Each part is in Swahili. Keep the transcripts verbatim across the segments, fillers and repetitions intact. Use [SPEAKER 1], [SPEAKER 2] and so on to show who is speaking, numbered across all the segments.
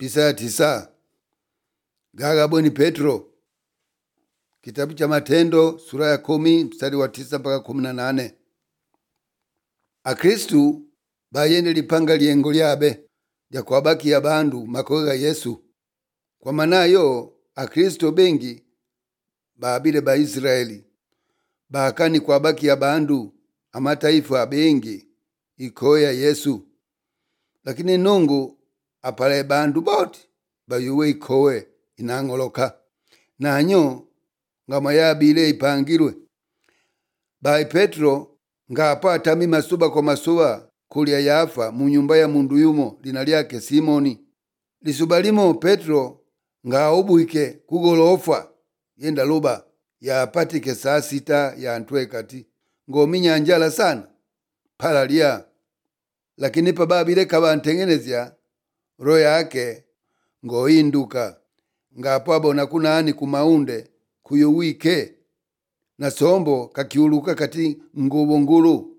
[SPEAKER 1] Isaya tisa. Gagabweni Petro. Kitabu cha Matendo sura ya kumi mstari wa tisa mpaka kumi na nane. Akristu bayende lipanga liengo lyabe lya kwabakia bandu makoge ga Yesu. Kwa manayo Akristo bengi baabile ba Israeli baakani kwabakia bandu amataifa bengi ikoya Yesu. Lakini Nungu apale bandu boti bayuwe ikowe inangoloka nanyo ngama yabile ipangilwe. Bai Petro ngapa atami masuba kwa masuba kulia yafa mu nyumba ya mundu yumo lina lyake Simoni. Lisuba limo Petro nga ubuike kugolofa yenda luba yapatike saa sita ya antwe kati ngominya njala sana pala lia. Lakini pa babile kabantengenezya roho yake ngoinduka ngapo abona kunani kumaunde kuyuwike na sombo kakiuluka kati ngubo ngulu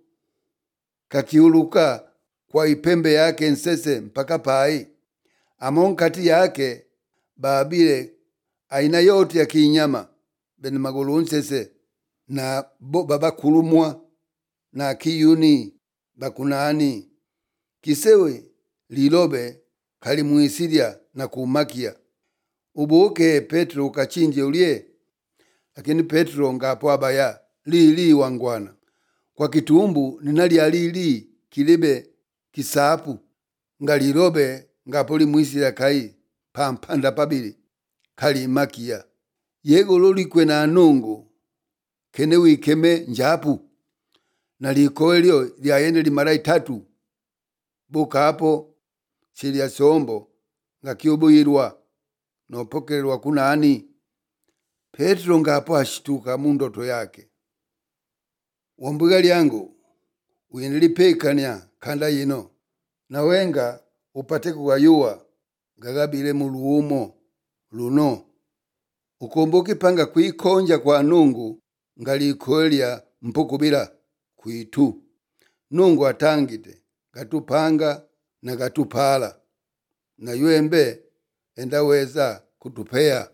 [SPEAKER 1] kakiuluka kwa ipembe yake nsese mpaka pai amon kati yake babile aina yote ya kinyama beni magulu nsese na bo baba kulumwa na kiyuni bakunani kisewe lilobe kalimuisilia na kumakia ubuke Petro ukachinje ulie. Lakini Petro ngapo abaya lili wangwana kwa kitumbu ninali alili kilibe kisapu ngalilobe ngapo limuisilia kai pampanda pabili kalimakia yego lolikwe na Nungu kene wikeme njapu na likoelio lyayende limara itatu buka hapo chilia sombo ngakiubuyirwa nopokelwa kunani. Petro ngapo ashituka mundoto yake. Wambuga lyangu uyenilipekanya kanda yino na wenga upate kugayuwa gagabile muluumo luno ukumbuki panga kuikonja kwa Nungu ngalikoelya mpukubila kuitu. Nungu atangite gatupanga na gatupala na yuembe endaweza kutupea.